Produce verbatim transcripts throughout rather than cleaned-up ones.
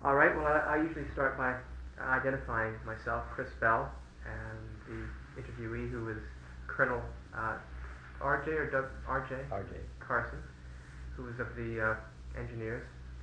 All right, well, I, I usually start by identifying myself, Chris Bell, and the interviewee, who is Colonel uh, R J or Doug, R J? R J. Carson, who is of the uh, engineers.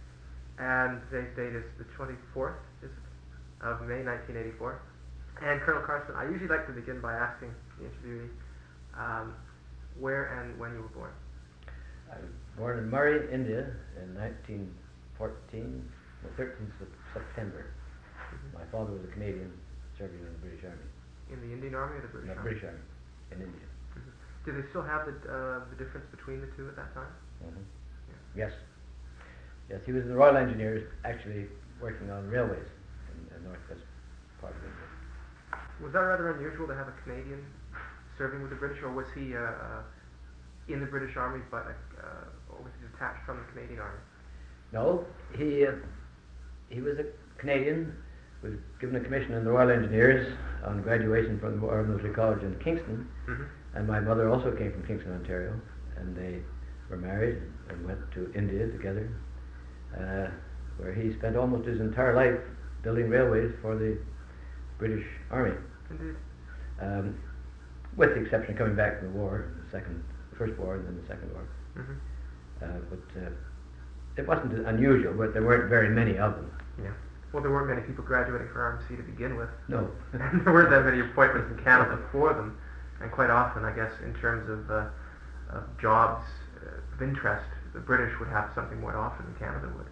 And today's date is the twenty-fourth is it, of May nineteen eighty-four. And Colonel Carson, I usually like to begin by asking the interviewee um, where and when you were born. I was born in Murray, India, in nineteen fourteen, the thirteenth of September. Mm-hmm. My father was a Canadian serving in the British Army. In the Indian Army or the British no, Army? British Army, in India. Mm-hmm. Do they still have the uh, the difference between the two at that time? Mm-hmm. Yeah. Yes. Yes, he was in the Royal Engineers, actually working on railways in the northwest part of India. Was that rather unusual to have a Canadian serving with the British, or was he uh, uh, in the British Army, but uh, or was he detached from the Canadian Army? No, he uh, he was a Canadian, was given a commission in the Royal Engineers on graduation from the Royal Military College in Kingston, mm-hmm. and my mother also came from Kingston, Ontario, and they were married and went to India together, uh, where he spent almost his entire life building railways for the British Army. Indeed. Um, with the exception of coming back from the war, the second, the first war and then the second war. Mm-hmm. Uh, but uh, it wasn't unusual, but there weren't very many of them. Yeah. Well, there weren't many people graduating for R M C to begin with. No. And there weren't that many appointments in Canada for them. And quite often, I guess, in terms of, uh, of jobs uh, of interest, the British would have something more often than Canada would.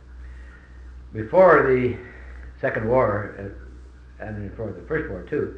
Before the Second War, uh, and before the First War too,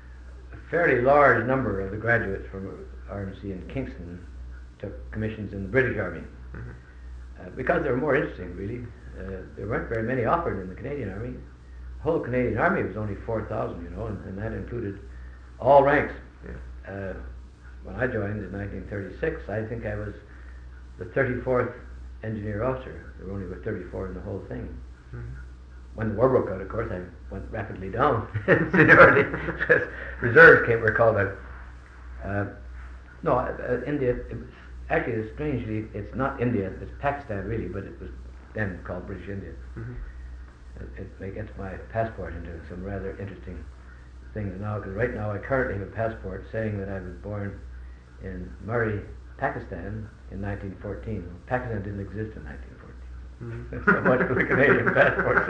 a fairly large number of the graduates from R M C in Kingston took commissions in the British Army. Mm-hmm. Uh, because they were more interesting, really. Uh, there weren't very many offered in the Canadian Army. The whole Canadian Army was only four thousand, you know, and, and that included all ranks. Yeah. Uh, when I joined in nineteen thirty-six, I think I was the thirty-fourth engineer officer. There were only were thirty-four in the whole thing. Mm-hmm. When the war broke out, of course, I went rapidly down in seniority. Reserves came, were called out. Uh, no, uh, India, it was, actually, strangely, it's not India, it's Pakistan really, but it was then called British India. Mm-hmm. It, it gets my passport into some rather interesting things now, because right now I currently have a passport saying that I was born in Murray, Pakistan in nineteen fourteen. Pakistan didn't exist in nineteen fourteen. Mm-hmm. That's so much for the Canadian passport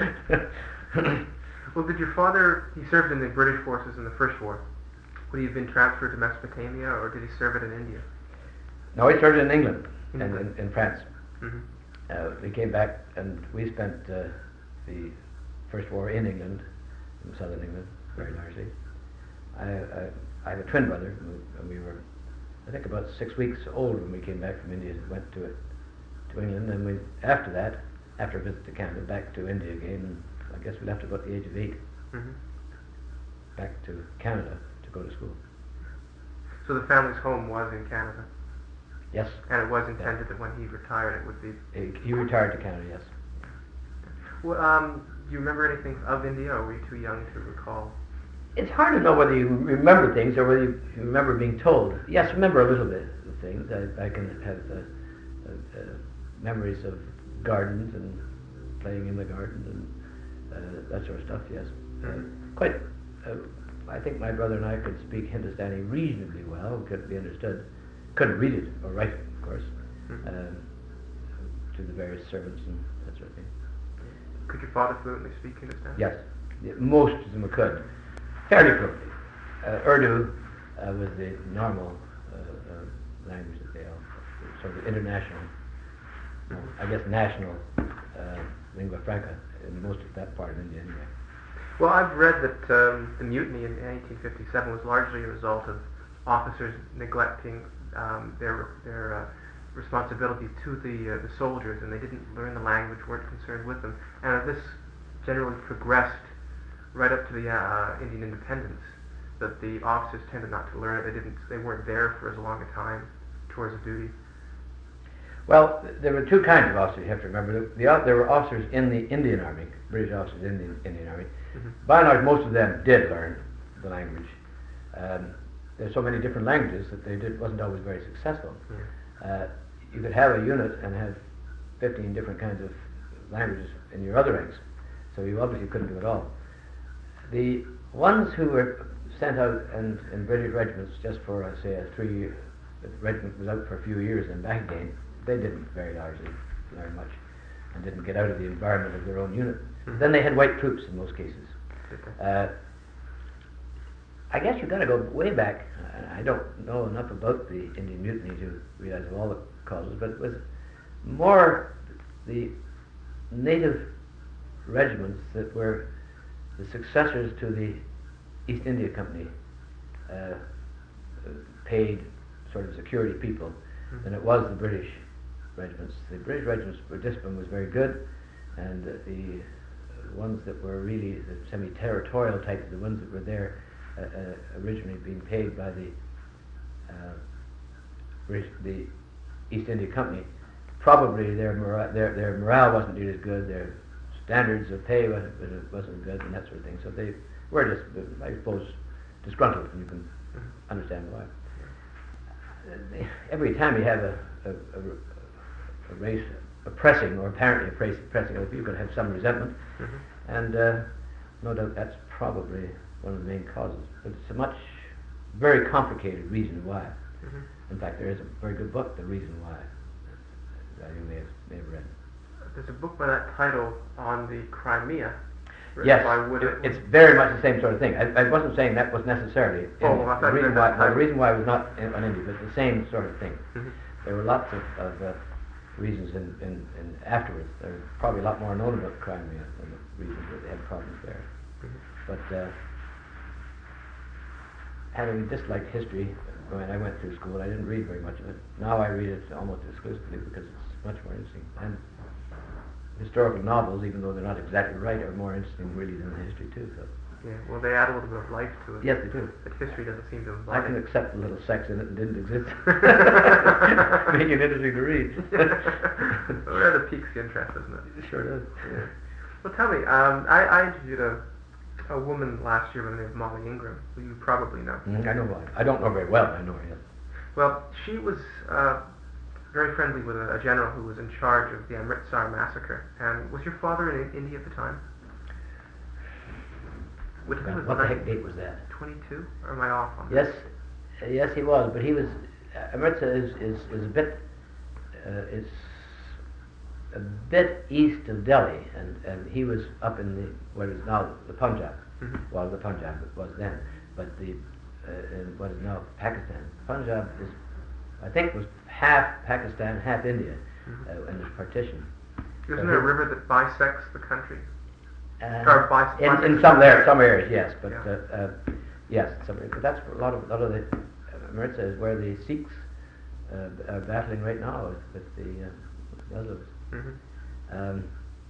system. Well, did your father, he served in the British forces in the First War. Would he have been transferred to Mesopotamia, or did he serve it in India? No, he served in England In and England. in, in France. Mm-hmm. Uh, we came back and we spent uh, the First War in England, in southern England, very largely. I, I, I have a twin brother, and we were, I think, about six weeks old when we came back from India and went to it, to England. And we, after that, after a visit to Canada, back to India again. And I guess we left about the age of eight, Mm-hmm. back to Canada to go to school. So the family's home was in Canada, Yes, and it was intended that when he retired, it would be. he, he retired to Canada. Yes. Well, um, do you remember anything of India, or were you too young to recall? It's hard to know whether you remember things or whether you remember being told. Yes, remember a little bit of things. I, I can have uh, uh, uh, memories of gardens and playing in the garden and uh, that sort of stuff, yes. Uh, quite, uh, I think my brother and I could speak Hindustani reasonably well, could be understood. Couldn't read it or write it, of course, Mm-hmm. uh, to the various servants and that sort of thing. Could your father fluently speak Hindustani? Yes, yeah, most of them could. Fairly fluently. Uh, Urdu uh, was the normal uh, uh, language that they all, sort of international, uh, I guess national uh, lingua franca in most of that part of India anyway. Well, I've read that um, the mutiny in eighteen fifty-seven was largely a result of officers neglecting um, their their uh, responsibilities to the uh, the soldiers, and they didn't learn the language, weren't concerned with them, and this generally progressed right up to the uh, Indian independence. That the officers tended not to learn it; they didn't, they weren't there for as long a time towards a duty. Well, there were two kinds of officers. You have to remember. The, the, there were officers in the Indian Army, British officers in the Indian Army. Mm-hmm. By and large, most of them did learn the language. Um, there's so many different languages that they did wasn't always very successful. Yeah. Uh, you could have a unit and have fifteen different kinds of languages in your other ranks, So you obviously couldn't do it all. The ones who were sent out and in British regiments just for, uh, say, a three-year the regiment was out for a few years and back again, they didn't very largely learn much and didn't get out of the environment of their own unit. Mm-hmm. Then they had white troops in most cases. Uh, I guess you've got to go way back. I don't know enough about the Indian Mutiny to realize of all the causes, but it was more the native regiments that were the successors to the East India Company uh, paid sort of security people mm-hmm. than it was the British regiments. The British regiments, where discipline was very good, and uh, the ones that were really the semi-territorial type, the ones that were there uh, uh, originally being paid by the uh, British, the East India Company, probably their morale, their, their morale wasn't nearly as good, their standards of pay wasn't, wasn't good, and that sort of thing. So they were just, I suppose, disgruntled, and you can mm-hmm. understand why. Uh, every time you have a, a, a, a race oppressing or apparently oppressing other people, you're going to have some resentment, mm-hmm. and uh, no doubt that's probably one of the main causes. But it's a much, very complicated reason why. Mm-hmm. In fact, there is a very good book, The Reason Why, that you may have, may have read. There's a book by that title on the Crimea. Yes, it, it's very much the same sort of thing. I, I wasn't saying that was necessarily oh, well, I the, reason why, no, the reason why it was not in, on India, but the same sort of thing. Mm-hmm. There were lots of, of uh, reasons in, in, in afterwards. There's probably a lot more known about Crimea than the reasons that they had problems there. Mm-hmm. But uh, having disliked history when I went through school, I didn't read very much of it. Now I read it almost exclusively because it's much more interesting. And historical novels, even though they're not exactly right, are more interesting really than the history too. So. Yeah, well, they add a little bit of life to it. Yes, they do. But history doesn't seem to embody. I can accept a little sex in it and didn't exist. Make it interesting to read. Well, it rather piques the interest, doesn't it? It sure does. Yeah. Well, tell me, um, I, I interviewed a, a woman last year by the name of Molly Ingram, who you probably know. Mm, I know Molly. I don't know very well, I know her, yes. Well, she was uh, very friendly with a, a general who was in charge of the Amritsar massacre. And was your father in India at the time? Which God, was what the heck date was that? twenty-two? Or am I off on yes, that? uh, yes, he was. But he was uh, Amritsar is, is is a bit uh, is a bit east of Delhi, and, and he was up in the what is now the Punjab. Mm-hmm. Well, the Punjab was then, but the uh, in what is now Pakistan. Punjab is, I think, was half Pakistan, half India, mm-hmm. uh, in this partition. Isn't so there a river that bisects the country? Uh, or bis- in, bisects in some there, some areas, yes, but yeah. uh, uh, yes, some areas. But that's a lot of a lot of the uh, Amritsar is where the Sikhs uh, are battling right now with, with the uh, with the Muslims. Mm-hmm. Um,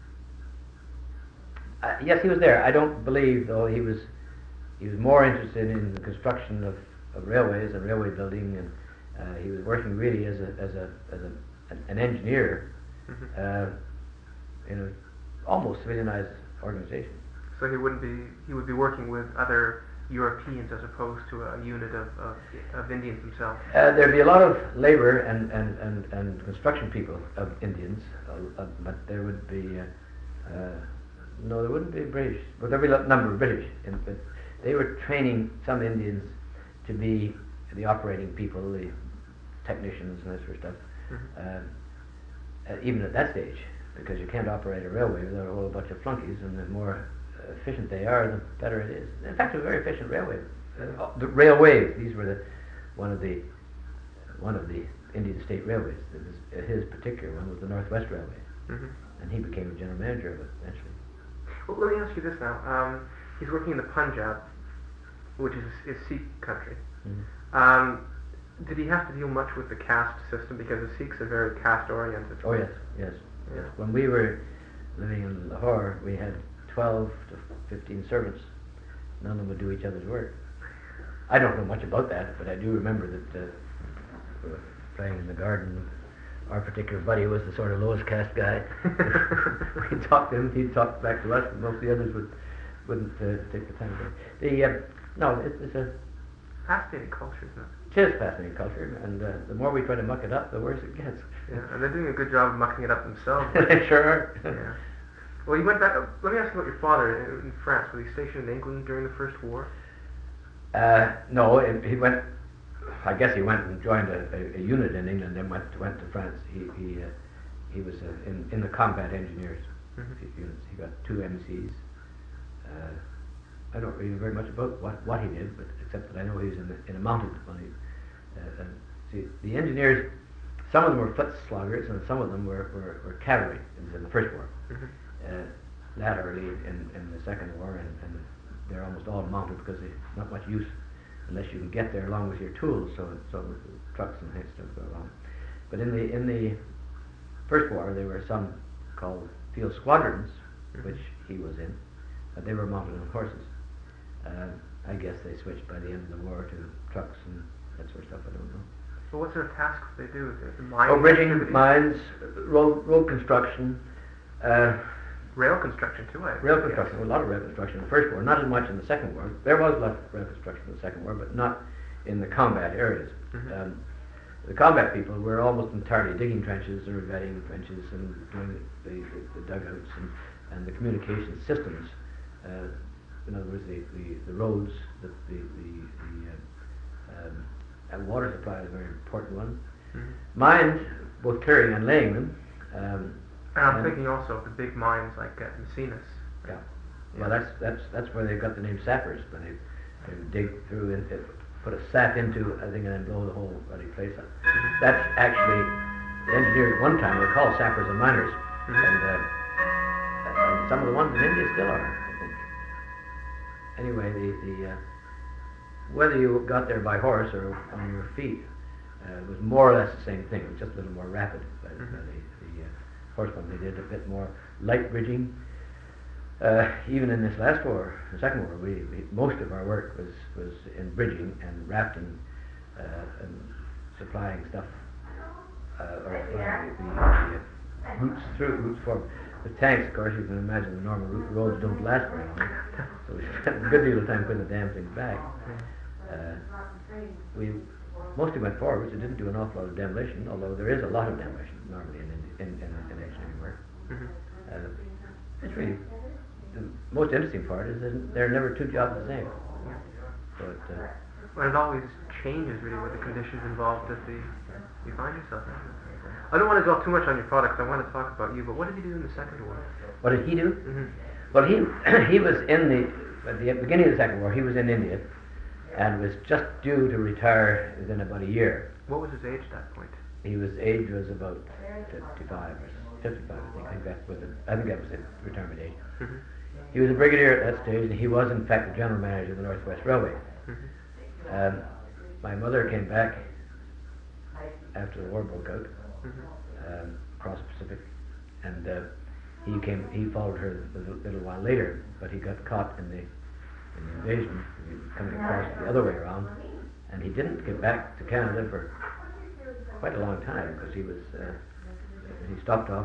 uh, yes, he was there. I don't believe, though, he was he was more interested in the construction of, of railways and railway building, and uh, he was working really as a as a as a an, an engineer mm-hmm. uh, in a almost civilianized organization. So he wouldn't be he would be working with other Europeans as opposed to a unit of of, of Indians themselves. Uh, there'd be a lot of labor and, and, and, and construction people of Indians, uh, uh, but there would be uh, uh, no, there wouldn't be British. Well, there'd be a number of British, in, but they were training some Indians to be the operating people, the technicians and that sort of stuff. Mm-hmm. uh, uh, even at that stage, because you can't operate a railway without a whole bunch of flunkies, and the more efficient they are, the better it is. In fact, it was a very efficient railway. Uh, the railways, these were the one of the one of the Indian state railways. Was, his particular one was the Northwest Railway, mm-hmm. and he became the general manager of it eventually. Well, let me ask you this now. Um, he's working in the Punjab, which is, is Sikh country. Mm-hmm. Um, did he have to deal much with the caste system, because the Sikhs are very caste-oriented? Oh yes, yes. Yeah. When we were living in Lahore, we had twelve to fifteen servants. None of them would do each other's work. I don't know much about that, but I do remember that uh, we were playing in the garden. Our particular buddy was the sort of lowest caste guy. We'd talk to him, he'd talk back to us, but most of the others would, wouldn't uh, take the time to. The, uh, no, it, it's a fascinating culture, isn't it? It is fascinating culture, and uh, the more we try to muck it up, the worse it gets. Yeah, and they're doing a good job of mucking it up themselves. They sure are. Yeah. Well, you went back. Let me ask you about your father in France. Was he stationed in England during the First War? Uh, no, it, he went. I guess he went and joined a, a, a unit in England, and went went to France. He he uh, he was uh, in in the combat engineers Mm-hmm. units. He got two M Cs. Uh, I don't really know very much about what, what he did, but except that I know he was in, the, in a mounted one. Uh, uh, see, the engineers, some of them were foot sloggers, and some of them were, were, were cavalry in, in the First War. Mm-hmm. Uh, laterally in, in the Second War, and, and they're almost all mounted because there's not much use unless you can get there along with your tools, so so trucks and things don't go along. But in the in the First War, there were some called field squadrons, Mm-hmm. which he was in, but they were mounted on horses. Uh, I guess they switched by the end of the war to trucks and that sort of stuff. I don't know. Well, what sort of tasks did they do? Is it the mine Oh, bridging, activities? mines, road road construction, uh, Rail construction too. I rail guess. construction. A lot of rail construction in the First War, not as much in the Second War. There was a lot of rail construction in the Second War, but not in the combat areas. Mhm. Um, the combat people were almost entirely digging trenches or vetting trenches and doing the, the, the dugouts and, and the communication systems. Uh, in other words, the, the, the roads, the, the, the, the uh, um, and water supply is a very important one. Mhm. Mines, both clearing and laying them. Um, And I'm and- thinking also of the big mines like at Maecenas. Yeah. Well, that's that's that's where they got the name sappers. When they, they would dig through and it, put a sap into a thing and then blow the whole bloody place up. Mhm. That's actually the engineers at one time were called sappers and miners, Mhm. and, uh, and some of the ones in India still are, I think. Anyway, the the uh, whether you got there by horse or on your feet uh, was more or less the same thing. It was just a little more rapid. But, Mhm. uh, the the uh, horsemen, they did a bit more light bridging. Uh, even in this last war, the Second War, we, we most of our work was, was in bridging and rafting uh, and supplying stuff, uh, or supplying the, the, the uh, routes through routes for the tanks. Of course, you can imagine the normal route roads don't last very long, so we spent a good deal of time putting the damn things back. Uh, we mostly went forwards. We didn't do an awful lot of demolition, although there is a lot of demolition normally in in, in, in engineering work. Mhm. Uh, it's really the most interesting part is that there are never two jobs the same. So it, uh, But it always changes really with the conditions involved that the you find yourself in. I don't want to dwell too much on your products. I want to talk about you. But what did you do in the Second War? what did he do? Mm-hmm. Well, he he was in the at the beginning of the Second War. He was in India and was just due to retire within about a year. What was his age at that point? He was age was about fifty-five or fifty-five, I think. I think that was it. I think that was the retirement age. Mm-hmm. He was a brigadier at that stage, and he was in fact the general manager of the Northwest Railway. Mm-hmm. Um, my mother came back after the war broke out Mm-hmm. um, across the Pacific, and uh, he came. He followed her a little, little while later, but he got caught in the in the invasion, he was coming across the other way around, and he didn't get back to Canada for quite a long time because he was uh, he stopped off,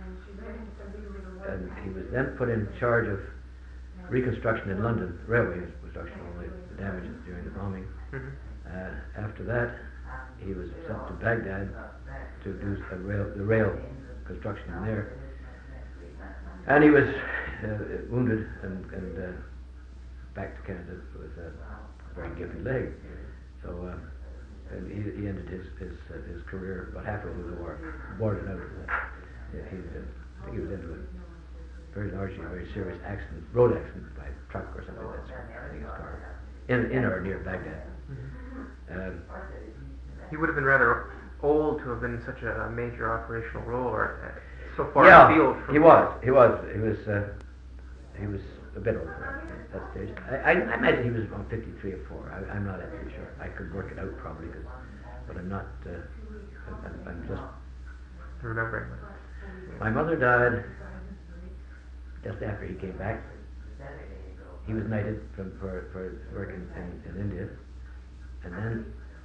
and he was then put in charge of reconstruction in London, railway construction, all the, the damages during the bombing. Mm-hmm. Uh, after that, he was sent to Baghdad to do a rail, the rail construction in there, and he was uh, wounded and, and uh, back to Canada with a very gifted leg. So uh, and he, he ended his his, uh, his career about halfway through the war, boarded out. Uh, he, uh, I think he was into a very largely very serious accident, road accident by a truck or something like that. I think his car in in or near Baghdad. Mm-hmm. Um, He would have been rather old to have been in such a, a major operational role, or uh, so far yeah, afield from. he was. He was. He was. Uh, he was a bit old for that, that stage. I, I, I imagine he was around fifty-three or four. I, I'm not absolutely sure. I could work it out probably, cause, but I'm not. Uh, I'm, I'm just. Remembering. My mother died just after he came back. He was knighted from for for his work in, in, in India, and then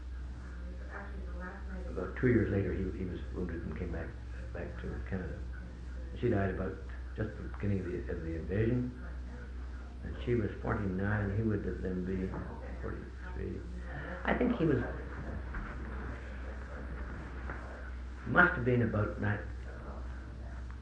about two years later he he was wounded and came back back to Canada. She died about just the beginning of the of the invasion, and she was forty-nine. He would have then be forty-three. I think he was must have been about nine,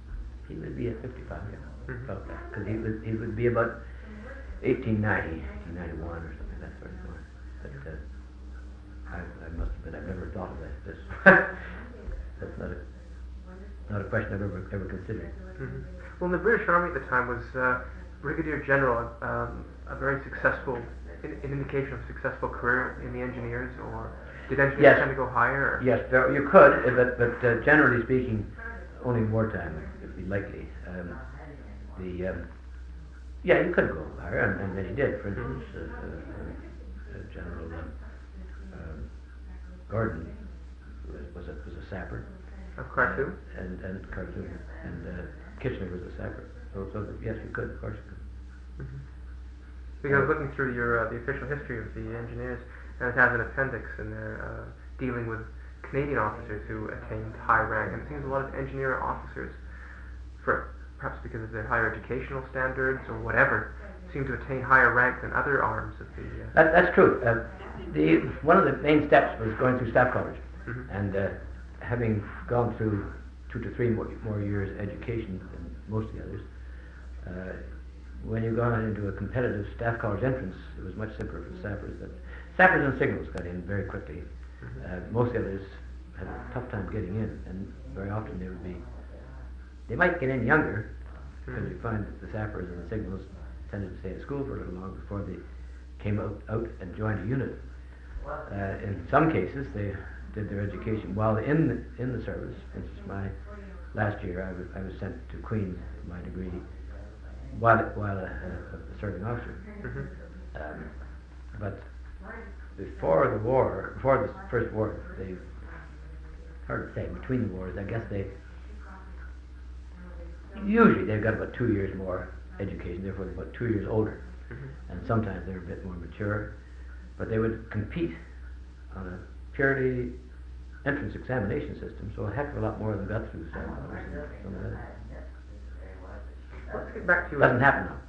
he would be at fifty-five, yeah, Mhm. about that, because he would, he would be about eighteen ninety, eighteen ninety-one or something, that sort of thing. But uh, I, I must admit, I've never thought of that. This, that's not a, not a question I've ever, ever considered. Mhm. Well, in the British Army at the time was uh, Brigadier General, um, a very successful, an an indication of a successful career in the engineers, or did engineers Yes. tend to go higher? Or? Yes, there, you could, uh, but, but uh, generally speaking, only in wartime it would be likely. Um, the um, yeah, you could go higher, and, and many did. For instance, uh, uh, uh, General um, um, Gordon was, was a was a sapper. Of Khartoum? Uh, and and Khartoum, and uh, Kitchener was a sapper. So, so that, yes, you could, of course, you could. Mm-hmm. Because looking through your uh, the official history of the engineers, and it has an appendix in there uh, dealing with Canadian officers who attained high rank, and it seems a lot of engineer officers, for perhaps because of their higher educational standards or whatever, seem to attain higher rank than other arms of the. Uh, That, that's true. Uh, the one of the main steps was going through staff college, mm-hmm. and uh, having gone through two to three more, more years education than most of the others. Uh, when you got into a competitive staff college entrance, it was much simpler for sappers. That sappers and signals got in very quickly. Mm-hmm. Uh, most of the others had a tough time getting in, and very often they would be. They might get in younger, because Mm-hmm. you find that the sappers and the signals tended to stay at school for a little longer before they came out, out and joined a unit. Uh, in some cases, they did their education while in the, in the service. For instance, my last year, I was, I was sent to Queen's for my degree while while a, a, a serving officer. Mm-hmm. Um, but before the war, before the first war, they hard to say. Between the wars, I guess they usually they've got about two years more education. Therefore, they're about two years older, Mm-hmm. and sometimes they're a bit more mature. But they would compete on a purely entrance examination system, so a heck of a lot more of them got through staff college than some of the others. Let's get back to Doesn't happen now.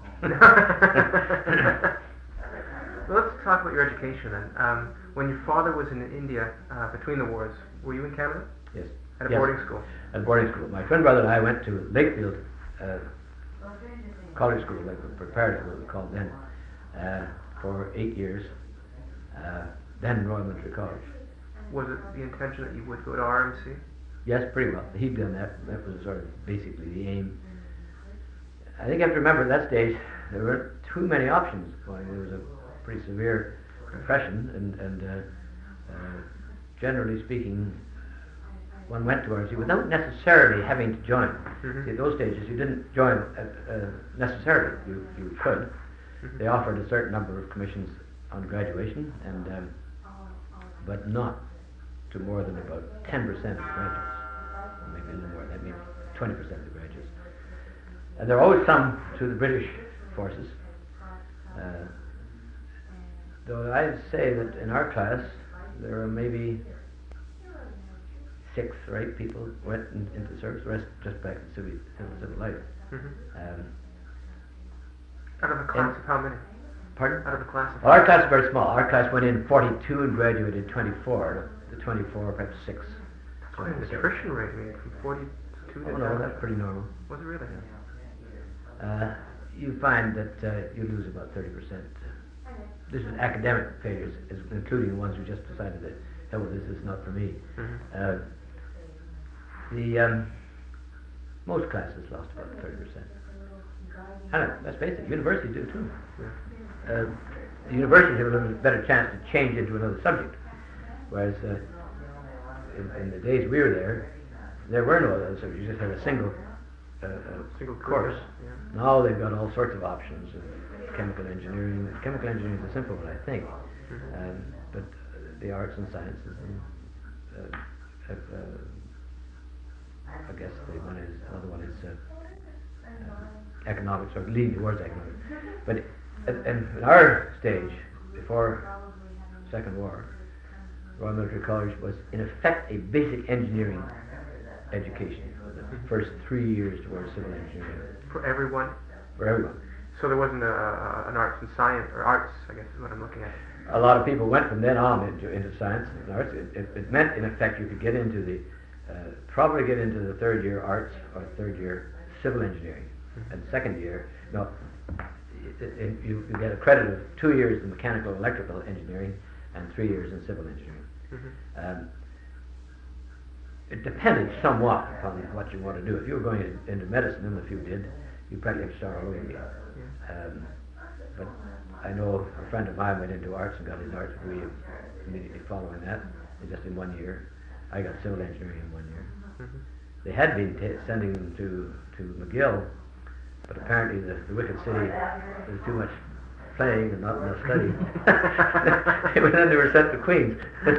Well, let's talk about your education then. Um, when your father was in India uh, between the wars, were you in Canada? Yes. At a Yes. boarding school? At boarding school. My twin brother and I went to Lakefield uh, College School, like the preparatory school it was called then, uh, for eight years. Uh, then Royal Military College. Was it the intention that you would go to R M C? Yes, pretty well. He'd done that. That was sort of basically the aim. I think you have to remember at that stage there weren't too many options going. There was a pretty severe depression, and, and uh, uh, generally speaking, one went to R M C without necessarily having to join. Mm-hmm. See, at those stages, you didn't join uh, uh, necessarily. You you could. Mm-hmm. They offered a certain number of commissions on graduation, and um, but not to more than about ten percent of graduates, or maybe a little more. That means twenty percent of the graduates. And there are always some to the British forces. Uh, though I'd say that in our class there are maybe six or eight people went in, into service. The rest just back to civil, civil, civil life. Mm-hmm. Um, Out of a class of how many? pardon? Out of a class of Well, our class is very small. Our class went in forty-two and graduated twenty-four. The twenty-four, perhaps six. Quite an attrition rate, I mean, from forty-two to Oh no, down that's to- pretty normal. Was it really? Uh, you find that uh, you lose about thirty percent. This is academic failures, is including the ones who just decided that, hell with this, this is not for me. Mm-hmm. Uh, the um, most classes lost about thirty percent. And uh, let's face it, universities do too. Yeah. Uh, the universities have a little bit better chance to change into another subject, whereas uh, in, in the days we were there, there were no other subjects. You just had a single, uh, uh, Single course. Yeah. Now they've got all sorts of options. Uh, chemical engineering. Chemical engineering is a simple one, I think, Mm-hmm. um, but uh, the arts and sciences and uh, have, uh, I guess the one is another one is uh, uh, economics, or leading towards economics. But at, in our stage, before Second War, Royal Military College was in effect a basic engineering education for the first three years towards civil engineering For everyone? for everyone. So there wasn't a, a, an arts and science, or arts, I guess is what I'm looking at. A lot of people went from then on into, into science and arts. It, it, it meant, in effect, you could get into the, uh, probably get into the third year arts or third year civil engineering. And second year, no, it, it, you, you get a credit of two years in mechanical and electrical engineering and three years in civil engineering. Mm-hmm. Um, it depended somewhat upon what you want to do. If you were going in, into medicine, and if you did, you practically have to start all over again. Yeah. Um, but I know a friend of mine went into arts and got his arts degree immediately following that, just in one year. I got civil engineering in one year. Mm-hmm. They had been t- sending them to, to McGill, but apparently the, the Wicked City, there was too much playing and not enough study. And then they were sent to Queen's.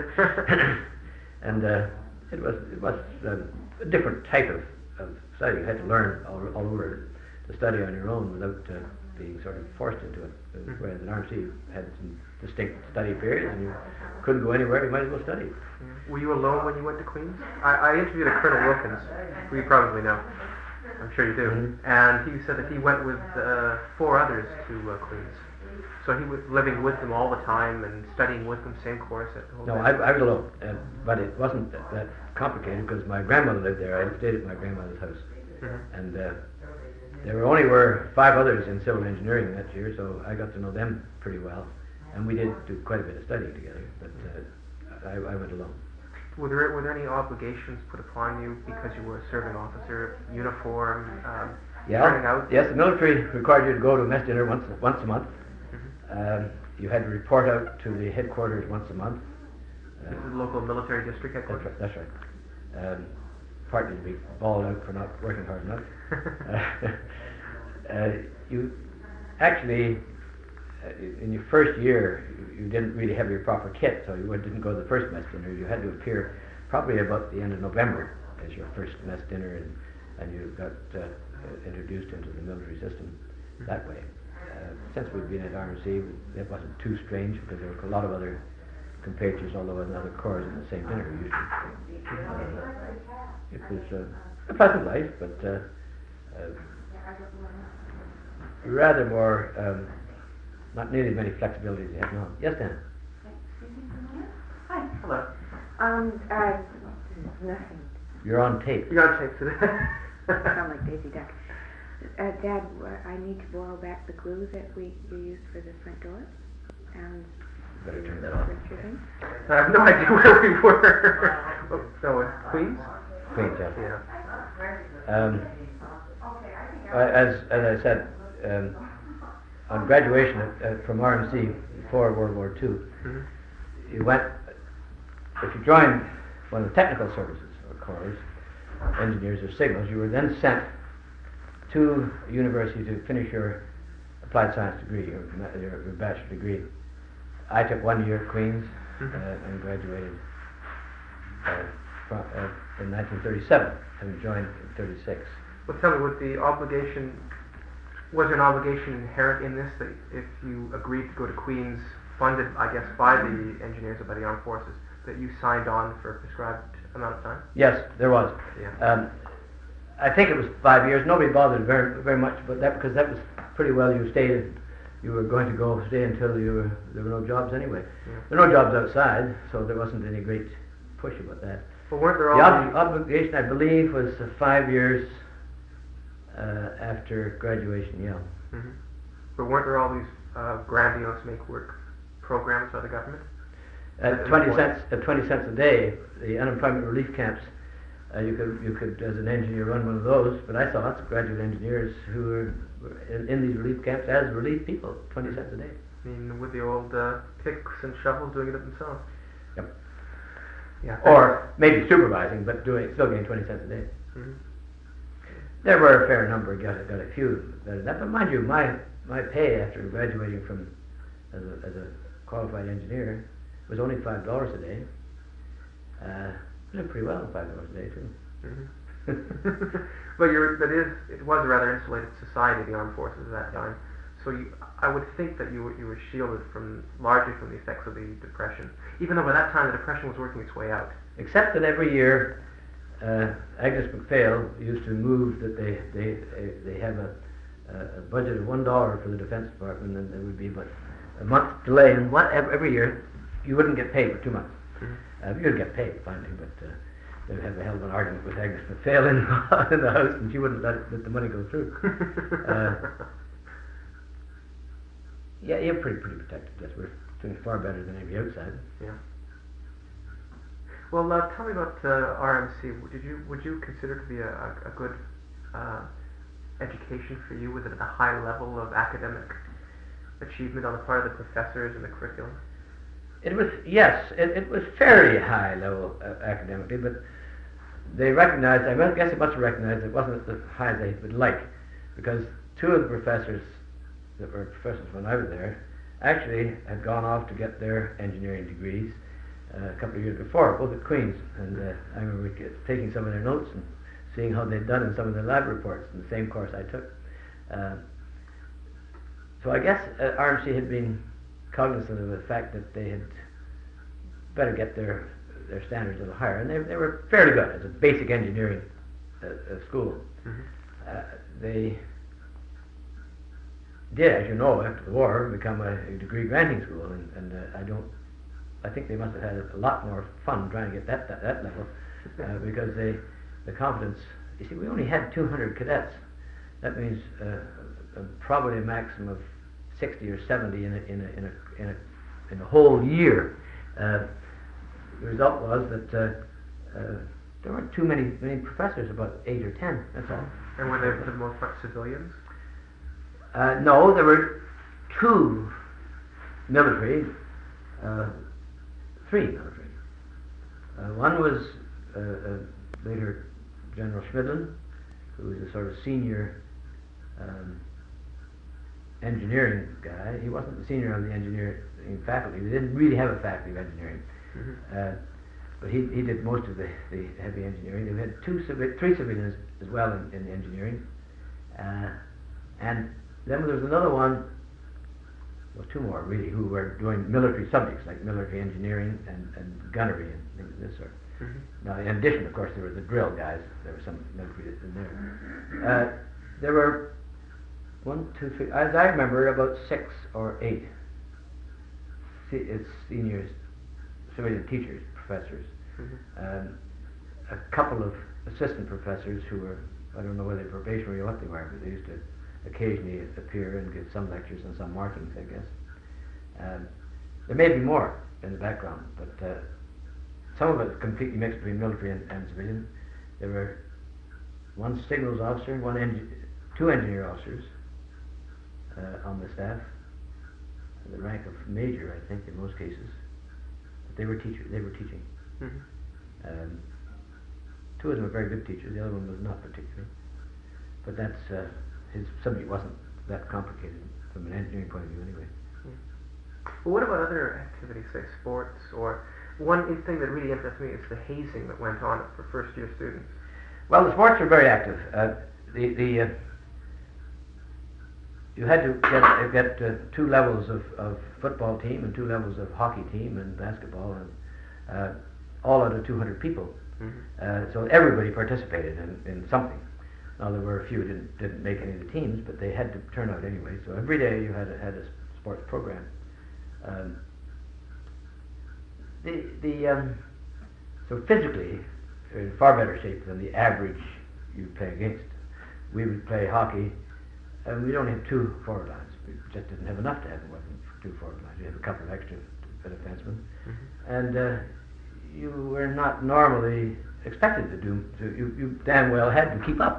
And uh, it was it was um, a different type of, of study. You had to learn all, all over to study on your own without uh, being sort of forced into it. Mm-hmm. Whereas in R M C you had some distinct study periods and you couldn't go anywhere, you might as well study. Yeah. Were you alone when you went to Queen's? I, I interviewed a Colonel Wilkins, who you probably know. I'm sure you do. Mm-hmm. And he said that he went with uh, four others to uh, Queen's. So he was living with them all the time and studying with them, same course at home. No, I, I was alone, uh, but it wasn't that, that complicated because my grandmother lived there. I stayed at my grandmother's house, mm-hmm. and uh, there were only were five others in civil engineering that year, so I got to know them pretty well, and we did do quite a bit of studying together. But uh, I, I went alone. Were there were there any obligations put upon you because you were a serving officer, uniform, um, yeah, turning out? Yes, the military required you to go to mess dinner once once a month. Um, you had to report out to the headquarters once a month. Uh, the local military district headquarters? That's right. That's right. Um, partly to be bawled out for not working hard enough. uh, uh, you actually, uh, in your first year, you, you didn't really have your proper kit, so you didn't go to the first mess dinner. You had to appear probably about the end of November as your first mess dinner, and, and you got uh, introduced into the military system mm-hmm. that way. Uh, since we've been at R M C, it wasn't too strange because there were a lot of other compatriots, although in other corps in the same dinner usually. Uh, it was uh, a pleasant life, but uh, uh, rather more, um, not nearly as many flexibilities you have now. Yes, Dan? Hi. Hello. Um, uh, nothing. You're on tape. You're on tape today. I sound like Daisy Duck. Uh, Dad, uh, I need to boil back the glue that we you used for the front door. And better turn that off. I have no idea where we were. Oh, so it's Queens? Queens, yeah. Yeah. Um, as as I said, um, on graduation at, at, from R M C before World War Two, mm-hmm. you went. If you joined one of the technical services or corps, engineers or signals, you were then sent to university to finish your applied science degree, your, your, your bachelor degree. I took one year at Queen's mm-hmm. uh, and graduated uh, from, uh, in nineteen thirty-seven, having joined in thirty-six. Well, tell me, was the obligation, was there an obligation inherent in this that if you agreed to go to Queen's, funded, I guess, by the engineers or by the armed forces, that you signed on for a prescribed amount of time? Yes, there was. Yeah. Um, I think it was five years. Nobody bothered very very much about that because that was pretty well you stayed. You were going to go stay until you were, there were no jobs anyway. Yeah. There were no jobs outside, so there wasn't any great push about that. But weren't there all the ob- obligation, I believe, was uh, five years uh, after graduation. Yeah. Mm-hmm. But weren't there all these uh, grandiose make work programs by the government? At twenty cents, at twenty cents a day, the unemployment relief camps. Uh, you could, you could, as an engineer, run one of those. But I saw lots of graduate engineers who were in, in these relief camps as relief people, twenty cents a day. I mean, with the old uh, picks and shovels, doing it themselves. Yep. Yeah. Or maybe supervising, but doing still getting twenty cents a day. Mm-hmm. There were a fair number. Got got a few better than that. But mind you, my my pay after graduating from as a, as a qualified engineer was only five dollars a day. Uh, Lived pretty well, five dollars a day too. Mm-hmm. But you're, that is, it was a rather insulated society, the armed forces at that time. So you, I would think that you were, you were shielded from largely from the effects of the depression, even though by that time the depression was working its way out. Except that every year, uh, Agnes MacPhail used to move that they they they have a, a budget of one dollar for the Defense Department, and there would be about a month delay, and what every year you wouldn't get paid for two months. Mm-hmm. Uh, you'd get paid finally, but uh, they have a hell of an argument with Agnes MacPhail in, in the house, and she wouldn't let, it, let the money go through. uh, yeah, you're pretty pretty protected. Yes, we're doing far better than anybody outside. Yeah. Well, uh, tell me about uh, R M C. Did you would you consider it to be a, a, a good uh, education for you? Was it at a high level of academic achievement on the part of the professors and the curriculum? It was, yes, it, it was fairly high level uh, academically, but they recognized, I guess they must have recognized it wasn't as high as they would like, because two of the professors that were professors when I was there actually had gone off to get their engineering degrees uh, a couple of years before, both at Queen's, and uh, I remember get, taking some of their notes and seeing how they'd done in some of their lab reports in the same course I took. Uh, so I guess uh, R M C had been cognizant of the fact that they had better get their their standards a little higher, and they, they were fairly good as a basic engineering uh, uh, school. Mm-hmm. Uh, they did, as you know, after the war, become a, a degree granting school, and, and uh, I don't. I think they must have had a lot more fun trying to get that that, that level, uh, because they the confidence. You see, we only had two hundred cadets. That means uh, uh, probably a maximum of sixty or seventy in a in a in a in a, in a whole year. Uh, the result was that uh, uh, there weren't too many many professors, about eight or ten. That's all. And were they for the most part civilians? Uh, no, there were two military, uh, three military. Uh, one was uh, uh, later General Schmidlin, who was a sort of senior um, engineering guy. He wasn't the senior of the engineering faculty. We didn't really have a faculty of engineering, mm-hmm. uh, but he, he did most of the, the heavy engineering. They had two civi- three civilians as well in, in engineering, uh, and then there was another one, well, two more really, who were doing military subjects like military engineering and, and gunnery and things of this sort. Mm-hmm. Now, in addition, of course, there were the drill guys. There were some military in there. Uh, there were one, two, three. As I remember, about six or eight se- seniors, civilian teachers, professors. Mm-hmm. Um, a couple of assistant professors who were, I don't know whether they were probationary or what they were, but they used to occasionally appear and give some lectures and some markings, I guess. Um, there may be more in the background, but uh, some of it is completely mixed between military and, and civilian. There were one signals officer, one engi- two engineer officers uh, on the staff, the rank of major, I think, in most cases. But they were teachers. They were teaching. Mm-hmm. Um, two of them were very good teachers. The other one was not particularly. But that's uh, his subject wasn't that complicated from an engineering point of view, anyway. Yeah. Well, what about other activities, say sports, or one thing that really interests me is the hazing that went on for first-year students? Well, the sports were very active. Uh, the the uh, you had to get uh, get uh, two levels of, of football team and two levels of hockey team and basketball, and uh, all out of two hundred people. Mm-hmm. Uh, so everybody participated in, in something. Now there were a few who didn't didn't make any of the teams, but they had to turn out anyway. So every day you had a, had a sports program. Um, the the um, so physically you're in far better shape than the average you play against. We would play hockey, and we'd only have two forward lines. We just didn't have enough to have more than two forward lines. We had a couple of extra defensemen, mm-hmm. and uh, you were not normally expected to do. To, you, you damn well had to keep up.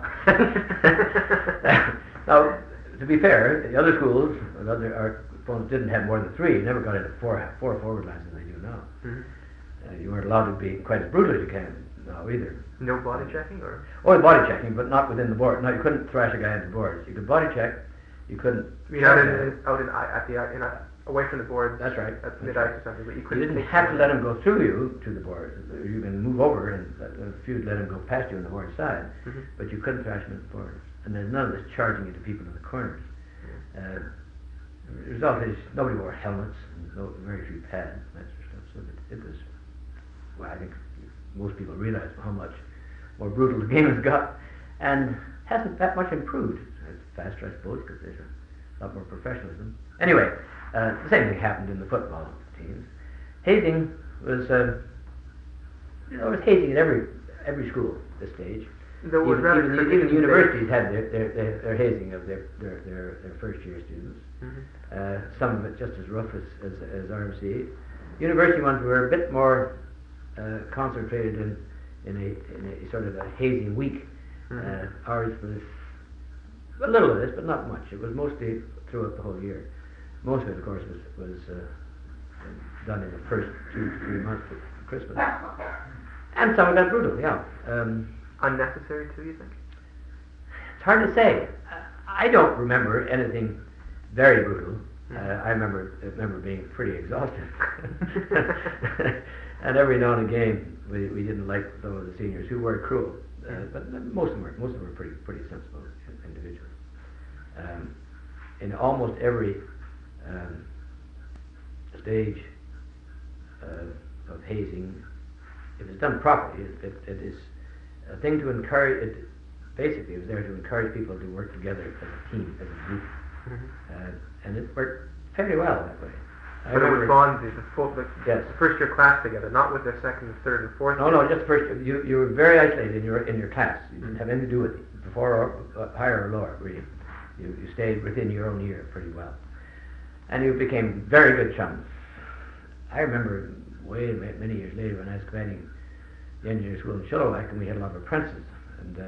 Now, to be fair, the other schools, or other our opponents didn't have more than three. You never got into four four forward lines as they do now. Mm-hmm. Uh, you weren't allowed to be quite as brutal as you can now either. No body checking, or? Oh, body checking, but not within the board. No, you couldn't thrash a guy into the boards. You could body check. You couldn't. You out in, in out in at the in a, away from the boards. That's right. At mid ice or something, but you couldn't. You didn't have to let him go through you to the board. You can move over, and if you'd let him go past you on the board side, mm-hmm. but you couldn't thrash him into the boards. And there's none of this charging into people in the corners. Mm-hmm. Uh, the result is nobody wore helmets, and no, very few pads, and that sort of stuff. So it, it was. Well, I think most people realize how much more brutal the game has got, and hasn't that much improved. It's faster, I suppose, because there's a lot more professionalism. Anyway, uh, the same thing happened in the football teams. Hazing was, uh, you know, there was hazing at every every school at this stage. There was even, rather even, the, even tradition the universities had their, their, their, their hazing of their, their, their, their first year students. Mm-hmm. Uh, some of it just as rough as, as, as R M C. University ones were a bit more uh, concentrated in, in, a, in a sort of a hazing week. Mm-hmm. Uh, ours was a little of this, but not much. It was mostly throughout the whole year. Most of it, of course, was, was uh, done in the first two to three months of Christmas. And some of that brutal, yeah. Um, Unnecessary too, you think? it's hard to say. I don't remember anything very brutal. Mm-hmm. Uh, I remember remember being pretty exhausted. And every now and again, we, we didn't like some of the seniors who were cruel. Uh, but most of them were most of them were pretty pretty sensible individuals. Um, in almost every um, stage uh, of hazing, if it's done properly, it, it, it is a thing to encourage. It basically it was there to encourage people to work together as a team, as a group, Mm-hmm. uh, and it worked fairly well that way. I But it remember- would bond the, the, full, the, Yes. the first year class together, not with their second, third, and fourth. No, year. no, just first. You you were very isolated in your in your class. You didn't have anything to do with it before or uh, higher or lower. Really, you you stayed within your own year pretty well, and you became very good chums. I remember way ma- many years later when I was commanding the engineer school in Chilliwack, and we had a lot of apprentices, and uh,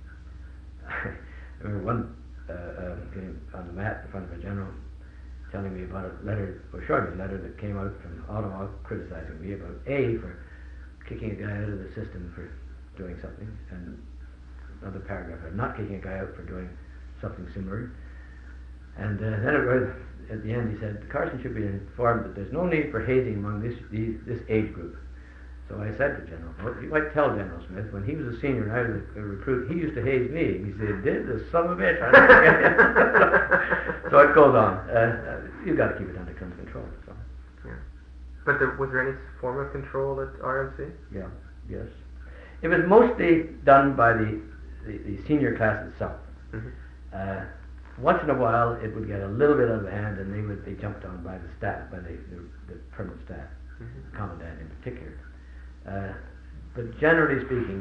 I remember one uh, uh, getting on the mat in front of a general, telling me about a letter, or showing me a letter that came out from Ottawa criticizing me about A, for kicking a guy out of the system for doing something, and another paragraph about not kicking a guy out for doing something similar. And uh, then it was, at the end he said, Carson should be informed that there's no need for hazing among this, these, this age group. So I said to General, well, you might tell General Smith, when he was a senior and I was a, a recruit, he used to haze me. He said, did the son of a bitch. I don't forget it. So it goes on. Uh, uh, you've got to keep it under control. So. Yeah. But there, was there any form of control at R M C? Yeah, yes. It was mostly done by the, the, the senior class itself. Mm-hmm. Uh, once in a while it would get a little bit out of hand and they would be jumped on by the staff, by the, the, the permanent staff, Mm-hmm. commandant in particular. Uh, but generally speaking,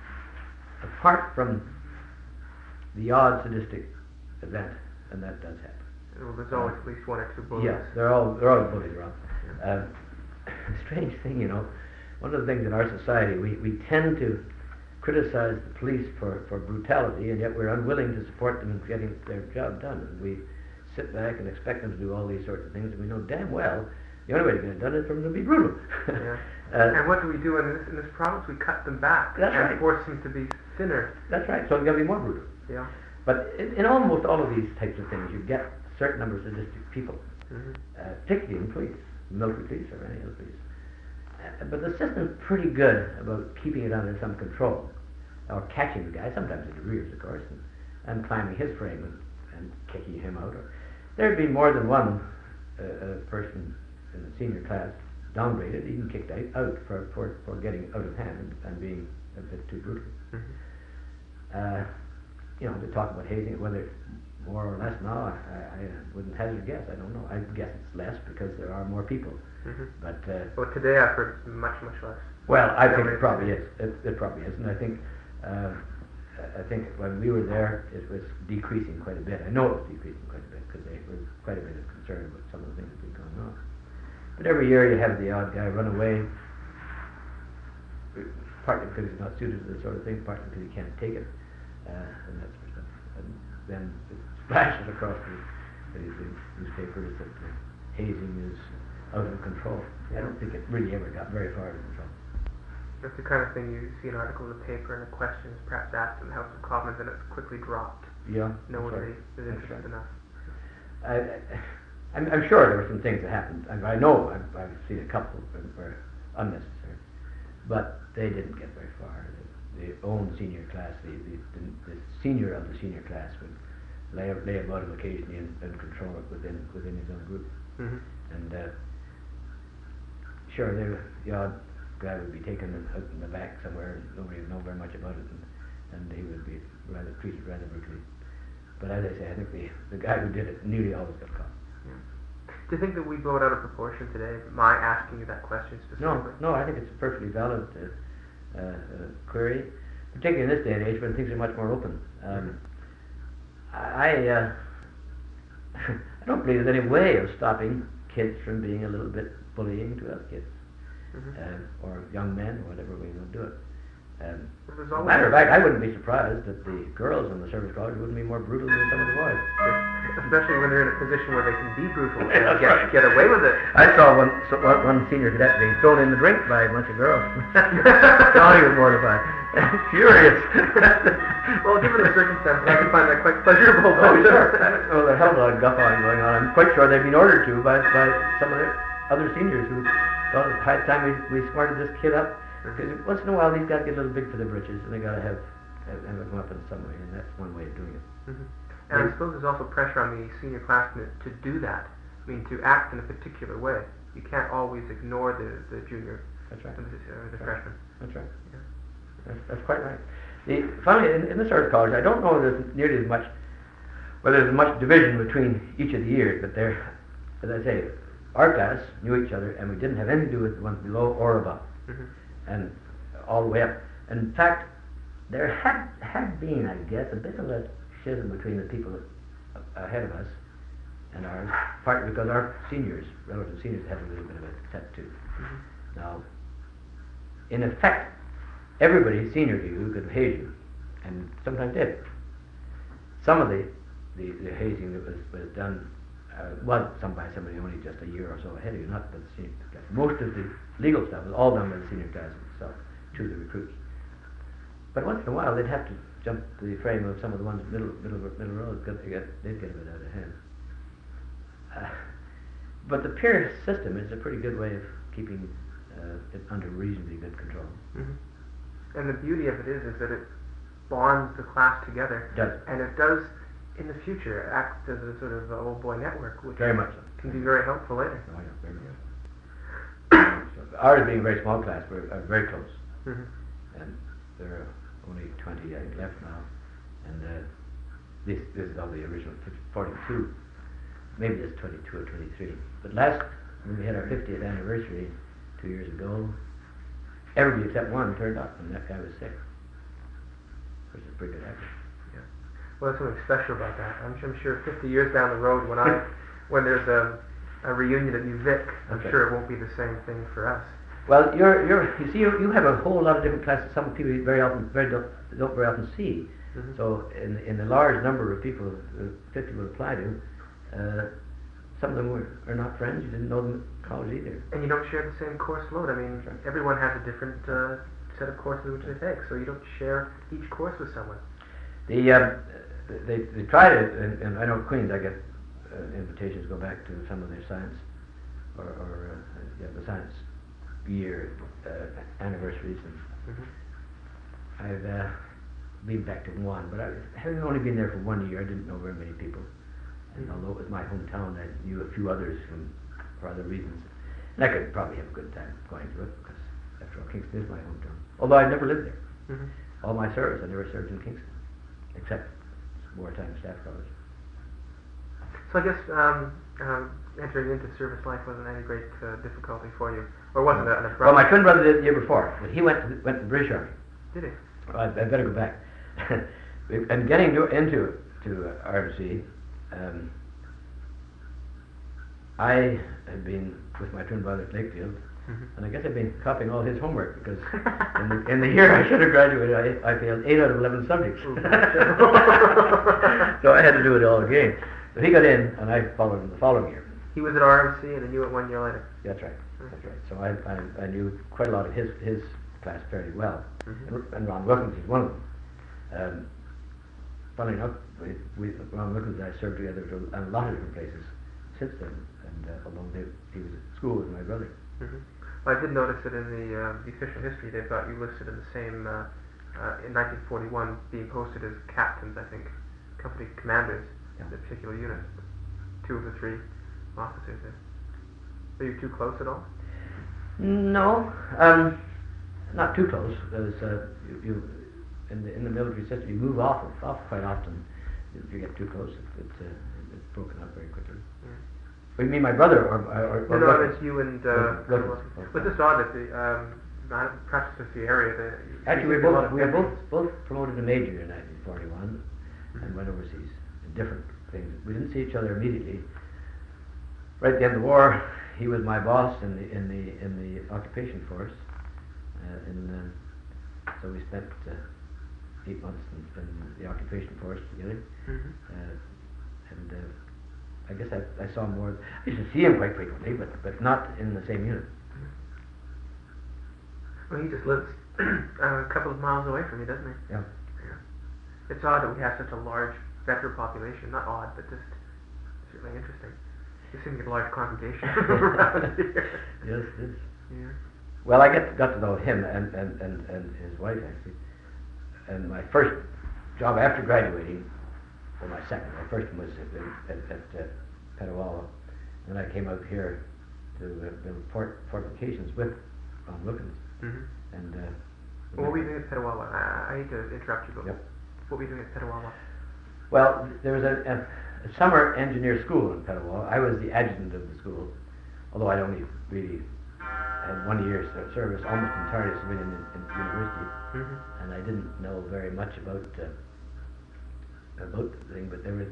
apart from the odd sadistic event, and that does happen. Well, there's always at least one or two bullies. Yes, they're all they're all bullies around. Uh, strange thing, you know, one of the things in our society, we, we tend to criticize the police for, for brutality, and yet we're unwilling to support them in getting their job done. And we sit back and expect them to do all these sorts of things, and we know damn well the only way to get it done is for them to be brutal. Yeah. uh, And what do we do in this, in this province? We cut them back That's and right. force them to be thinner. That's right, so it's got to be more brutal. Yeah. But in, in almost all of these types of things, you get certain number of sadistic people, Mm-hmm. uh, particularly in police, military police or any other police. Uh, but the system's pretty good about keeping it under some control, or catching the guy, sometimes in the rears, of course, and, and climbing his frame and, and kicking him out. Or there'd be more than one uh, uh, person in the senior class downgraded, even kicked out, out for, for, for getting out of hand and, and being a bit too brutal. Mm-hmm. Uh, you know, to talk about hazing, whether it's more or less now, I, I wouldn't hazard a guess. I don't know. I guess it's less because there are more people. Mm-hmm. But uh, Well, today I've heard it's much, much less. well, I think Yeah, it probably is. It, it probably is, and I think uh, I think when we were there, it was decreasing quite a bit. I know it was decreasing quite a bit because there was quite a bit of concern about some of the things that were going on. But every year you have the odd guy run away, partly because he's not suited to this sort of thing, partly because he can't take it, uh, and that sort of stuff. And then it splashes across the, the, the newspapers that the hazing is out of control. I don't think it really ever got very far out of control. That's the kind of thing you see an article in the paper and a question is perhaps asked in the House of Commons and it's quickly dropped. Yeah, No one that's really right. is That's interested right. enough. I, I, I'm, I'm sure there were some things that happened. I, I know I've, I've seen a couple that were unnecessary, but they didn't get very far. The, the own senior class, the, the, the, the senior of the senior class would lay, lay about him occasionally and, and control it within within his own group. Mm-hmm. And uh, sure, there, the odd guy would be taken out in the back somewhere, and nobody would know very much about it, and, and he would be rather treated rather brutally. But as I say, I think the, the guy who did it nearly always got caught. Yeah. Do you think that we blow it out of proportion today, my asking you that question No, specifically? no, I think it's perfectly valid uh, uh, uh, query, particularly in this day and age when things are much more open. Um, I uh, I don't believe there's any way of stopping kids from being a little bit bullying to other kids, Mm-hmm. um, or young men, or whatever way you want to do it. Um, Well, there's as a always- matter of fact, I wouldn't be surprised that the girls in the service college wouldn't be more brutal than some of the boys. Especially when they're in a position where they can be brutal and That's get, right. get away with it. I saw one so, one one senior cadet being thrown in the drink by a bunch of girls. Johnny was mortified, furious. Well, given the circumstances, I can find that quite pleasurable. Oh, sure. Well, there's a hell of a lot of guffawing going on. I'm quite sure they've been ordered to by, by some of the other seniors who thought it's high time we, we smarted this kid up. Because once in a while these guys get a little big for their britches, and they got to have, have have a weapon some way, and that's one way of doing it. Mm-hmm. And I suppose there's also pressure on the senior classmen to do that. I mean, to act in a particular way. You can't always ignore the, the junior That's right. or the, or the That's right. freshman. That's right. Yeah. That's, that's quite right. The, finally, in, in the service college, I don't know there's nearly as much, well, there's much division between each of the years, but there, as I say, our class knew each other, and we didn't have anything to do with the ones below or above. Mm-hmm. And all the way up. In fact, there had had been, I guess, a bit of a schism between the people a- ahead of us and ours, partly because our seniors, relative seniors, had a little bit of a set too. Mm-hmm. Now, in effect, everybody senior to you could haze you, and sometimes did. Some of the, the, the hazing that was, was done uh, was done by somebody only just a year or so ahead of you, not by the senior class. Most of the legal stuff was all done by the senior class itself, to the recruits. But once in a while, they'd have to jump the frame of some of the ones middle middle middle rows because they get they'd get a bit out of hand. Uh, but the peer system is a pretty good way of keeping uh, it under reasonably good control. Mm-hmm. And the beauty of it is, is that it bonds the class together. It does. And it does, in the future, act as a sort of uh, old boy network, which Very much so. can be very helpful later. Oh yeah, very much. So, ours being a very small class, we're uh, very close. Mm-hmm. And there are only twenty I think left now, and uh, this this is all the original forty-two. Maybe it's twenty-two or twenty-three. But last when we had our fiftieth anniversary two years ago, everybody except one turned up, and that guy was sick, which is pretty good average. Yeah. Well, there's something special about that. I'm, I'm sure fifty years down the road, when I when there's a a reunion at New Vic, I'm Okay. sure it won't be the same thing for us. Well, you're you're you see you, you have a whole lot of different classes. Some people you very often very don't, don't very often see. Mm-hmm. So in in the large number of people, uh, fifty will apply to, uh, some of them were, are not friends. You didn't know them at college either. And you don't share the same course load. I mean, That's right. everyone has a different uh, set of courses which they take, so you don't share each course with someone. The um, they they try to, and, and I know at Queens I get uh, invitations to go back to some of their science or, or uh, yeah, the science year uh, anniversaries, and Mm-hmm. I've uh, been back to one, but I, having only been there for one year, I didn't know very many people. And although it was my hometown, I knew a few others from, for other reasons. And I could probably have a good time going to it, because after all, Kingston is my hometown. Although I never lived there. Mm-hmm. All my service, I never served in Kingston, except wartime staff college. So I guess um, um, entering into service life wasn't any great uh, difficulty for you, or wasn't it an abrupt? Well, my twin brother did the year before, but he went to the, went to the British Army. Did he? Well, I, I better go back. And getting to, into to uh, R M C, um, I had been with my twin brother at Lakefield, Mm-hmm. and I guess I've been copying all his homework because in the, in the year I should have graduated, I, I failed eight out of eleven subjects. Ooh. So I had to do it all again. So he got in, and I followed him the following year. He was at R M C, and then you went one year later. That's right. That's right. So I, I, I knew quite a lot of his his class fairly well, Mm-hmm. and, and Ron Wilkins is one of them. Um, funny enough, we, we, Ron Wilkins and I served together to a lot of different places since then, and uh, although they, he was at school with my brother. Mm-hmm. Well, I did notice that in the, uh, the official history they've got you listed in the same, uh, uh, in nineteen forty-one, being posted as captains, I think, company commanders Yeah. of the particular unit. Two of the three officers there. Are you too close at all? No, um, not too close. There's, uh, you, you in the in the military system, you move off off quite often. If you get too close, it, it, uh, it's broken up very quickly. Yeah. Well, you mean my brother or or? or No, no, Wilkins? it's you and uh, Wilkins, Colonel Wilkins. Wilkins. But it's odd that the um, uh, perhaps it's the area that you Actually, we see a lot both of we were both veterans. both promoted to major in nineteen forty-one, Mhm. and went overseas in different things. We didn't see each other immediately. Right at the end of the war, he was my boss in the in the in the occupation force, uh, and uh, so we spent uh, eight months in, in the occupation force together. Mhm. Uh, and uh, I guess I, I saw him more. I used to see him quite frequently, but but not in the same unit. Well, he just lives uh, a couple of miles away from you, doesn't he? Yeah. Yeah. It's odd that we have such a large veteran population. Not odd, but just certainly interesting. You seem to get a large congregation around here. Yes, it is. Yeah. Well, I get got to know him and, and, and, and his wife actually. And my first job after graduating, or my second, my first one was at, at, at uh, Petawawa. And then I came out here to uh, build fort, fortifications with Ron Wilkins. Mm-hmm. And uh, Well, what were you doing at Petawawa? I, I hate to interrupt you, but Yep. what were you doing at Petawawa? Well, there was a, a, a summer engineer school in Petawawa. I was the adjutant of the school, although I only really had one year's uh, service, almost entirely civilian in, in university, Mm-hmm. and I didn't know very much about uh, about the thing. But there was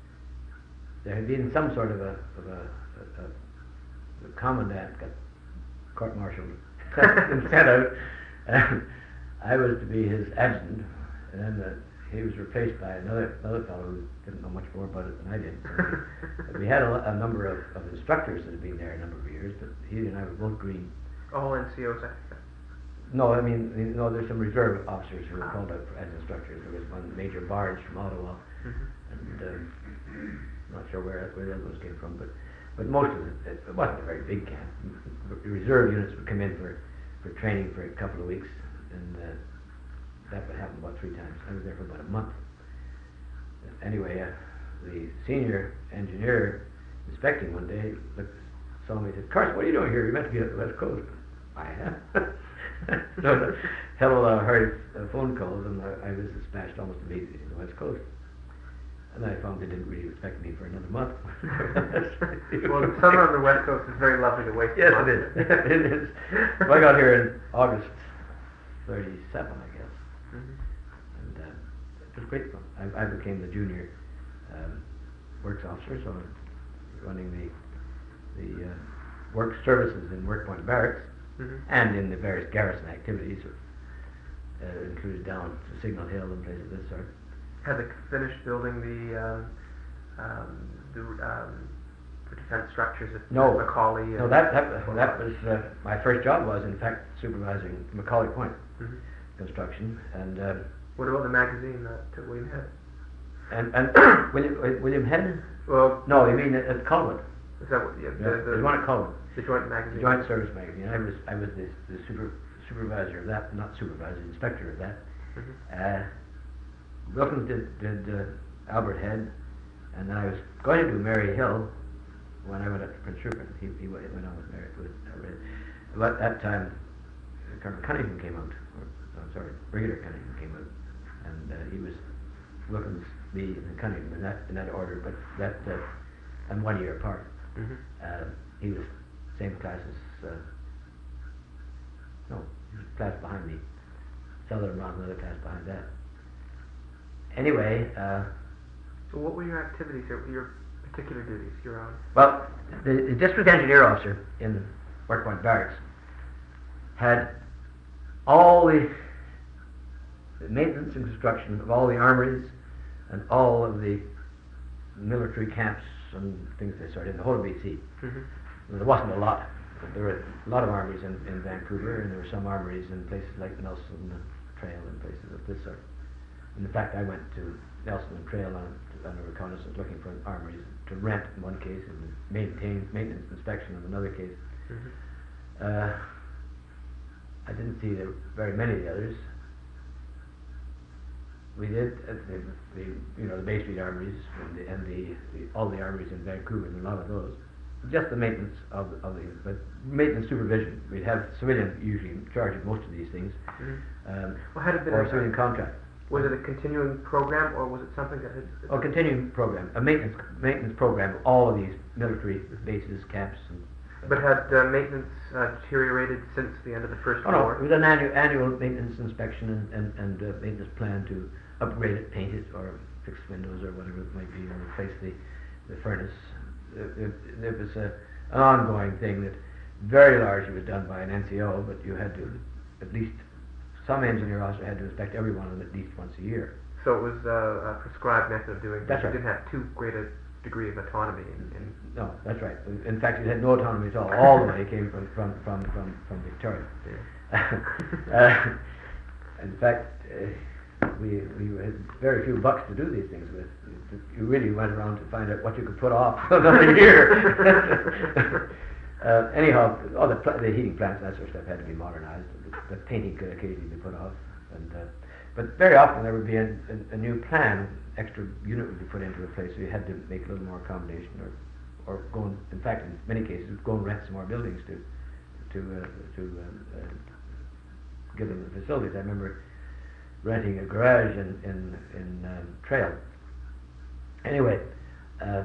there had been some sort of a of a, a, a the commandant got court-martialed and sent out. And I was to be his adjutant, and then uh, he was replaced by another another fellow who didn't know much more about it than I did. So we, we had a, a number of, of instructors that had been there a number of years, but he and I were both green. All N C Os, I think. No, I mean, you know, there's some reserve officers who were called out for, as instructors. There was one Major Barge from Ottawa, Mm-hmm. and um, not sure where where the other ones came from, but but most of it, it wasn't a very big camp. The reserve units would come in for, for training for a couple of weeks, and uh, that would happen about three times. I was there for about a month. Anyway, uh, the senior engineer inspecting one day looked, saw me and said, "Carson, what are you doing here? You're meant to be at the West Coast." I am. So the hell of a lot of hard uh, phone calls, and I, I was dispatched almost immediately to the West Coast. And I found they didn't really expect me for another month. Well, the summer on the West Coast is very lovely to waste. Yes, a month. it is. It is. Well, I got here in August thirty-seven, I guess, Mm-hmm. and uh, it was great fun. I, I became the junior um, works officer, so I'm running the the uh, work services in Work Point Barracks. Mm-hmm. And in the various garrison activities, uh, included down to Signal Hill and places of this sort. Had they finished building the um, um, the, um, the defense structures at No. Macaulay? No, that that, that was uh, my first job was in fact supervising Macaulay Point Mm-hmm. construction, and uh, What about the magazine that uh, William had? and and William uh, William Head? Well, No, you mean at, at Colwood? is that what? Yeah, Yeah, the, there's one at Colwood, the joint magazine. the Joint Service Magazine. I was I was the, the super, supervisor of that, not supervisor, inspector of that. Mm-hmm. Uh, Wilkins did, did uh, Albert Head, and then I was going to do Mary Hill when I went up to Prince Rupert. He, he went went on with Mary with Albert Head. But at that time, Colonel Cunningham came out, or I'm sorry, Brigadier Cunningham came out, and uh, he was Wilkins, me, and Cunningham in that in that order, but that uh, and one year apart. Mm-hmm. Uh, he was same class as uh, no, he was a class behind me. Southern Ron, another class behind that. Anyway, uh, So what were your activities, your, your particular duties, your own? well, the, the district engineer officer in Work Point Barracks had all the, the maintenance and construction of all the armories and all of the military camps and things of this sort in the whole of B C. Mm-hmm. There wasn't a lot. There were a lot of armories in, in Vancouver, and there were some armories in places like Nelson and Trail and places of this sort. And in fact, I went to Nelson and Trail on, on a reconnaissance looking for armories to rent in one case and maintain maintenance inspection in another case. Mm-hmm. Uh, I didn't see there very many of the others. We did uh, the, the you know the Bay Street armories and the, and the, the all the armories in Vancouver and a lot of those. Just the maintenance of the, of the but maintenance supervision. We'd have civilians usually in charge of most of these things, Mm-hmm. um, Well, had it been or a, a civilian contract. was it a continuing program, or was it something that had? Or continuing program, a maintenance maintenance program of all of these military bases, camps, and But had uh, maintenance uh, deteriorated since the end of the First Oh no, War? it was an annual, annual maintenance inspection and, and, and uh, maintenance plan to upgrade it, paint it, or fix windows or whatever it might be, or replace the, the furnace. It, it, it was a, an ongoing thing that very largely was done by an N C O, but you had to, at least some engineer also had to inspect every one of them at least once a year. So it was uh, a prescribed method of doing things. That's right. You didn't have too great a degree of autonomy. In, in No, that's right. In fact, it had no autonomy at all. All the way came from from from from, from Victoria. Yeah. uh, in fact, uh, we we had very few bucks to do these things with. You really went around to find out what you could put off another year. uh, anyhow, all the pl- the heating plants and that sort of stuff had to be modernized. The, the painting could occasionally be put off, and uh, but very often there would be a, a, a new plan, extra unit would be put into a place, so you had to make a little more accommodation, or or go and, in fact, in many cases, go and rent some more buildings to to uh, to um, uh, give them the facilities. I remember renting a garage in in in um, Trail. Anyway, uh,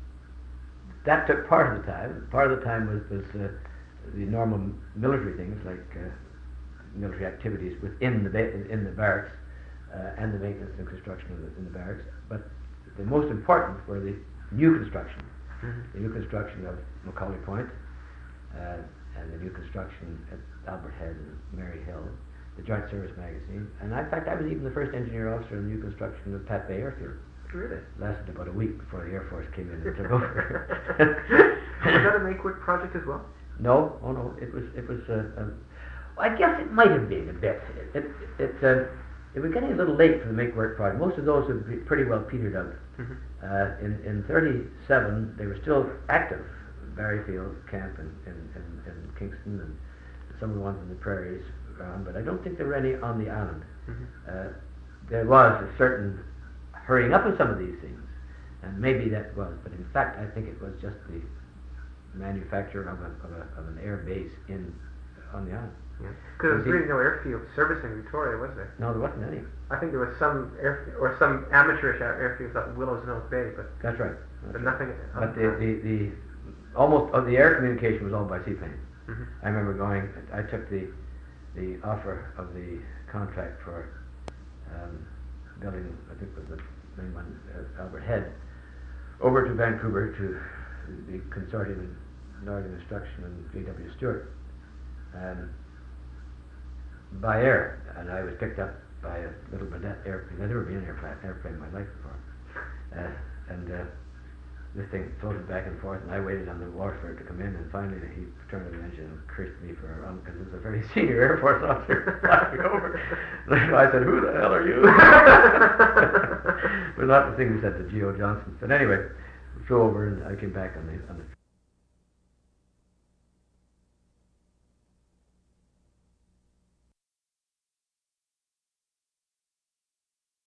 that took part of the time. Part of the time was was uh, the normal military things like uh, military activities within the ba- in the barracks uh, and the maintenance and construction of the, in the barracks. But the most important were the new construction. Mm-hmm. The new construction of Macaulay Point, uh, and the new construction at Albert Head and Mary Hill, the Joint Service Magazine, and in fact I was even the first engineer officer in the new construction of Pat Bay Airfield. Really? Lasted about a week before the Air Force came in and took over. Was that a make-work project as well? No, oh no, it was it was. Uh, um, I guess it might have been a bit. It it it, uh, it was getting a little late for the make-work project. Most of those had be pretty well petered out. Mm-hmm. Uh, in in thirty-seven, they were still active. Barryfield Camp in, in, in, in Kingston and some of the ones in the prairies around, but I don't think there were any on the island. Mm-hmm. Uh, there was a certain hurrying up of some of these things, and maybe that was, but in fact I think it was just the manufacture of, a, of, a, of an air base in on the island. Because there was really no airfield servicing Victoria, was there? No, there wasn't any. I think there was some air or some amateurish air- airfields up in Willows Mills Bay, but That's right. That's but right. nothing. But the, the, the almost uh, the air communication was all by seaplane. Mm-hmm. I remember going. I took the the offer of the contract for um, building. I think it was the main one, uh, Albert Head, over to Vancouver to the consortium in Northern Instruction and J W Stewart, um, by air, and I was picked up by a little Burnett airplane. I'd never been in an airplane, airplane in my life before, uh, and. Uh, This thing floated back and forth, and I waited on the wharf for it to come in, and finally he turned on the engine and cursed me for a run, because it was a very senior Air Force officer flying over. And I said, "Who the hell are you?" It was not the thing we said to Geo Johnson. But anyway, we flew over, and I came back on the on the